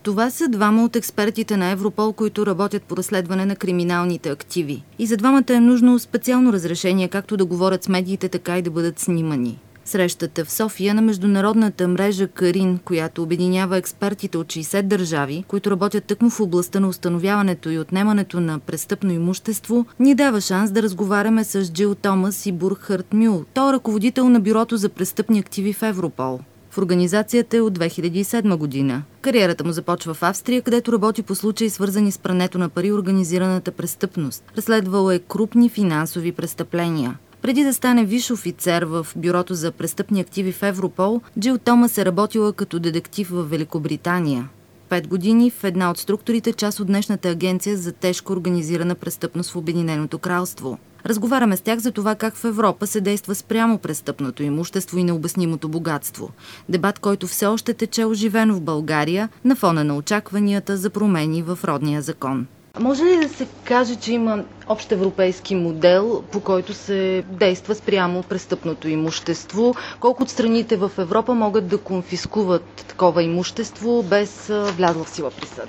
Това са двама от експертите на Европол, които работят по разследване на криминалните активи. И за двамата е нужно специално разрешение, както да говорят с медиите, така и да бъдат снимани. Срещата в София на международната мрежа Карин, която обединява експертите от 60 държави, които работят тъкмо в областта на установяването и отнемането на престъпно имущество, ни дава шанс да разговаряме с Джил Томас и Бурхард Мюл. Той е ръководител на Бюрото за престъпни активи в Европол. В организацията е от 2007 година. Кариерата му започва в Австрия, където работи по случаи, свързани с прането на пари и организираната престъпност. Разследвал е крупни финансови престъпления. Преди да стане висш офицер в Бюрото за престъпни активи в Европол, Джил Томас е работила като детектив в Великобритания. 5 години в една от структурите, част от днешната агенция за тежко организирана престъпност в Обединеното кралство. Разговаряме с тях за това как в Европа се действа спрямо престъпното имущество и необяснимото богатство. Дебат, който все още тече оживено в България на фона на очакванията за промени в родния закон. Може ли да се каже, че има общ европейски модел, по който се действа спрямо престъпното имущество? Колко от страните в Европа могат да конфискуват такова имущество без влязла в сила присъда?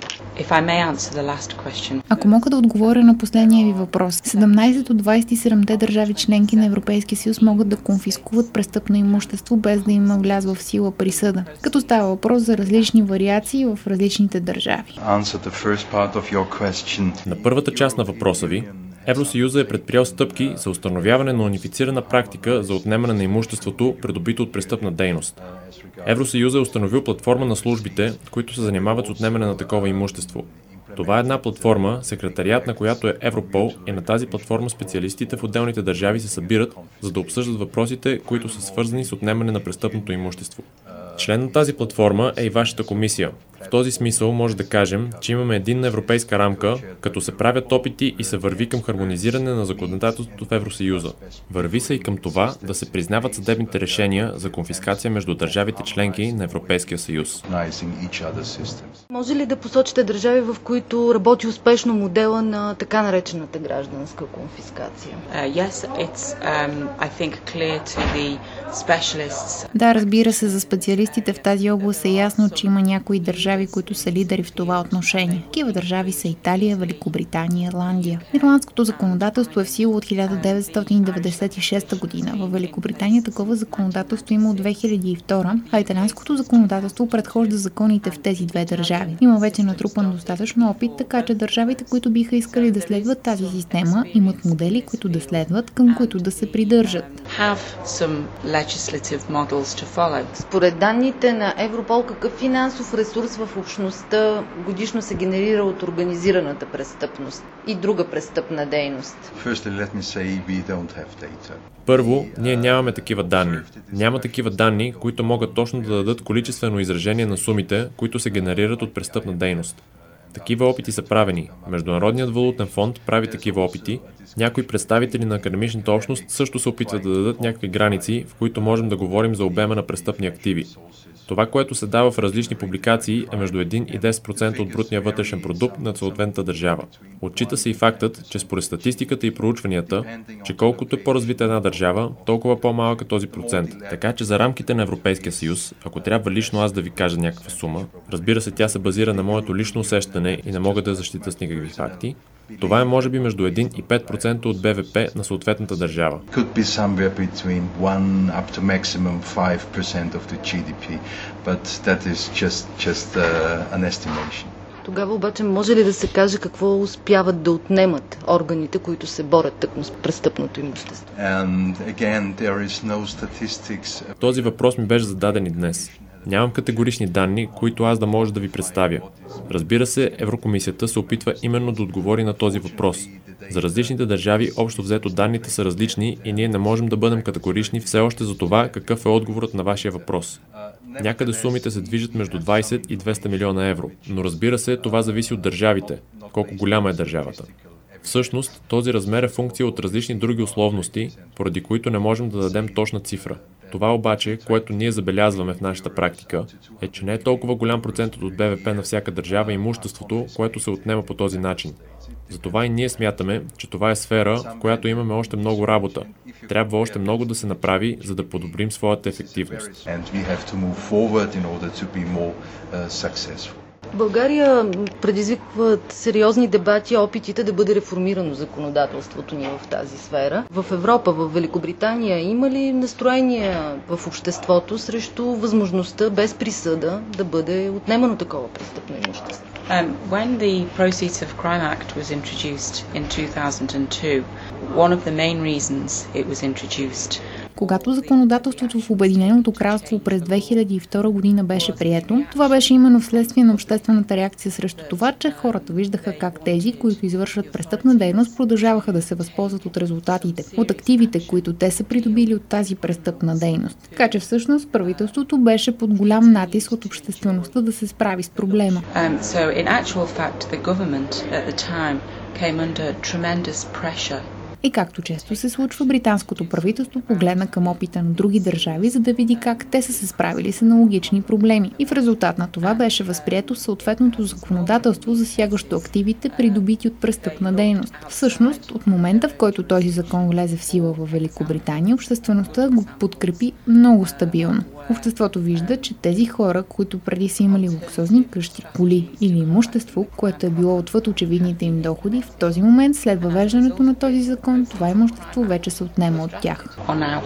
Ако мога да отговоря на последния ви въпрос, 17 от 27-те държави членки на Европейския съюз могат да конфискуват престъпно имущество без да има влязла в сила присъда, като става въпрос за различни вариации в различните държави. На първата част на въпроса ви, Евросъюзът е предприел стъпки за установяване на унифицирана практика за отнемане на имуществото, придобито от престъпна дейност. Евросъюзът е установил платформа на службите, които се занимават с отнемане на такова имущество. Това е една платформа, секретариат на която е Европол, и на тази платформа специалистите в отделните държави се събират, за да обсъждат въпросите, които са свързани с отнемане на престъпното имущество. Член на тази платформа е и вашата комисия. В този смисъл може да кажем, че имаме единна европейска рамка, като се правят опити и се върви към хармонизиране на законодателството в Евросъюза. Върви се и към това да се признават съдебните решения за конфискация между държавите членки на Европейския съюз. Може ли да посочите държави, в които работи успешно модела на така наречената гражданска конфискация? Да, разбира се, за специалистите в тази област е ясно, че има някои държави, които са лидери в това отношение. Такива държави са Италия, Великобритания, Ирландия. Ирландското законодателство е в сила от 1996 година. В Великобритания такова законодателство има от 2002, а италианското законодателство предхожда законите в тези две държави. Има вече натрупан достатъчно опит, така че държавите, които биха искали да следват тази система, имат модели, които да следват, към които да се придържат. Според данните на Европол, какъв финансов ресурс в общността годишно се генерира от организираната престъпност и друга престъпна дейност? Първо, ние нямаме такива данни. Няма такива данни, които могат точно да дадат количествено изражение на сумите, които се генерират от престъпна дейност. Такива опити са правени. Международният валутен фонд прави такива опити. Някои представители на академичната общност също се опитват да дадат някакви граници, в които можем да говорим за обема на престъпни активи. Това, което се дава в различни публикации, е между 1 и 10% от брутния вътрешен продукт на съответната държава. Отчита се и фактът, че според статистиката и проучванията, че колкото е по-развита една държава, толкова по-малък е този процент. Така че за рамките на Европейския съюз, ако трябва лично аз да ви кажа някаква сума, разбира се, тя се базира на моето лично усещане и не мога да защита с никакви факти, това е може би между 1 и 5% от БВП на съответната държава. Тогава обаче може ли да се каже какво успяват да отнемат органите, които се борят тъкмо с престъпното имущество? Този въпрос ми беше зададен и днес. Нямам категорични данни, които аз да може да ви представя. Разбира се, Еврокомисията се опитва именно да отговори на този въпрос. За различните държави общо взето данните са различни и ние не можем да бъдем категорични все още за това какъв е отговорът на вашия въпрос. Някъде сумите се движат между 20 и 200 милиона евро, но разбира се, това зависи от държавите, колко голяма е държавата. Всъщност, този размер е функция от различни други условности, поради които не можем да дадем точна цифра. Това обаче, което ние забелязваме в нашата практика, е, че не е толкова голям процент от БВП на всяка държава имуществото, което се отнема по този начин. Затова и ние смятаме, че това е сфера, в която имаме още много работа. Трябва още много да се направи, за да подобрим своята ефективност. В България предизвикват сериозни дебати опитите да бъде реформирано законодателството ни в тази сфера. В Европа, в Великобритания има ли настроения в обществото срещу възможността без присъда да бъде отнемано такова престъпно имущество? When the Proceeds of Crime Act was introduced in 2002, one of the main reasons it was introduced. Когато законодателството в Обединеното кралство през 2002 година беше прието, това беше именно вследствие на обществената реакция срещу това, че хората виждаха как тези, които извършват престъпна дейност, продължаваха да се възползват от резултатите, от активите, които те са придобили от тази престъпна дейност. Така че всъщност правителството беше под голям натиск от обществеността да се справи с проблема. So in actual fact, the government at the time came under tremendous pressure. И както често се случва, британското правителство погледна към опита на други държави, за да види как те са се справили с аналогични проблеми. И в резултат на това беше възприето съответното законодателство, засягащо активите, придобити от престъпна дейност. Всъщност, от момента, в който този закон влезе в сила в Великобритания, обществеността го подкрепи много стабилно. Обществото вижда, че тези хора, които преди са имали луксозни къщи, коли или имущество, което е било отвъд очевидните им доходи, в този момент, след въвеждането на този закон, това имущество вече се отнема от тях.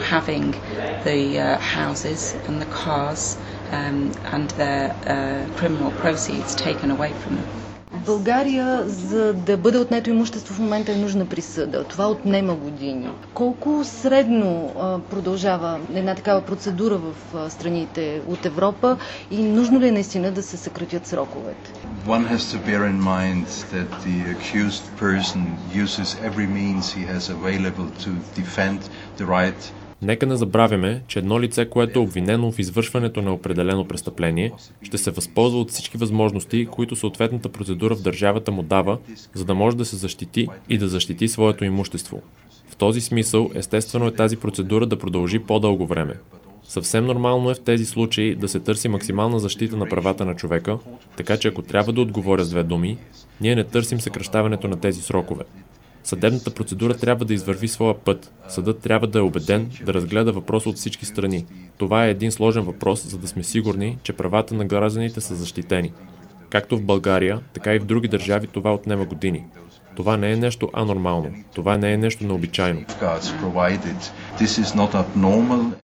В България, за да бъде отнето имущество в момента е нужна присъда. Това отнема години. Колко средно продължава една такава процедура в страните от Европа и нужно ли е наистина да се съкратят сроковете? One has to bear in mind that the accused person uses every means he has available to defend the right. Нека не забравяме, че едно лице, което е обвинено в извършването на определено престъпление, ще се възползва от всички възможности, които съответната процедура в държавата му дава, за да може да се защити и да защити своето имущество. В този смисъл, естествено е тази процедура да продължи по-дълго време. Съвсем нормално е в тези случаи да се търси максимална защита на правата на човека, така че ако трябва да отговоря с две думи, ние не търсим съкращаването на тези срокове. Съдебната процедура трябва да извърви своя път. Съдът трябва да е убеден да разгледа въпроса от всички страни. Това е един сложен въпрос, за да сме сигурни, че правата на гражданите са защитени. Както в България, така и в други държави това отнема години. Това не е нещо анормално. Това не е нещо необичайно.